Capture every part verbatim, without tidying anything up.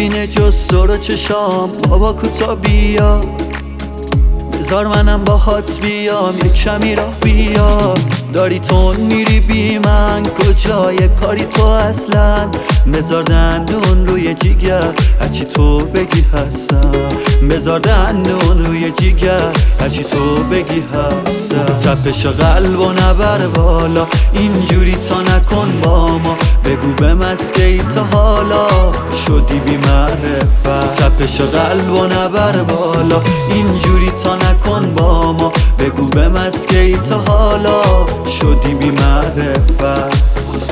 نمیبینه جز سر و چشام. بابا کوتا بیا بذار منم باهات بیام، یک کمی راه بیا. داری تون میری بی من، کجای کاری تو اصلا؟ بذار دندون روی جیگر، هرچی تو بگی هستم. بذار دندون روی جیگر، هرچی تو بگی هستم. تپش قلب و نبر بالا، اینجوری تا نکن با ما. بگو به مسکی تا حالا شدی بی معرفت. تپش قلب و نبر بالا، اینجوری تا نکن با ما. بگو به مسکی تا حالا شدی بی معرفت.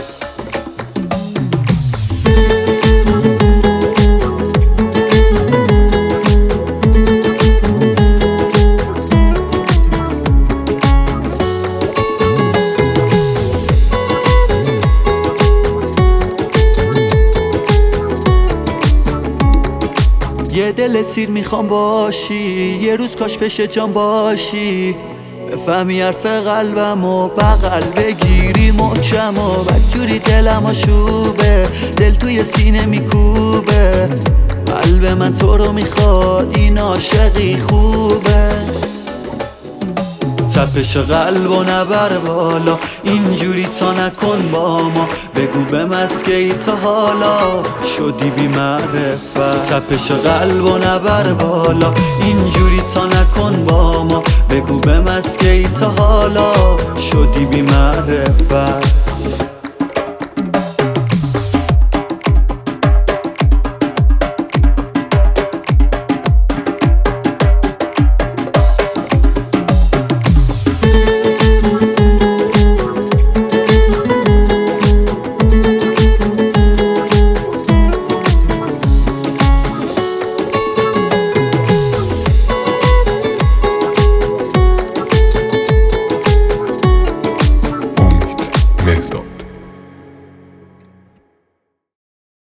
یه دل سیر میخوام باشی، یه روز کاش پیش جان باشی. بفهمی حرف قلبم و بغل بگیری محکم و بدجوری دلم آشوبه، دل توی سینه میکوبه. قلب من تو رو میخواد، این عاشقی خوبه. تپش قلب و نبر بالا، اینجوری تا نکن با ما. بگو به مسکی تا حالا شدی بی معرفت. تپش قلب و نبر بالا، اینجوری تا نکن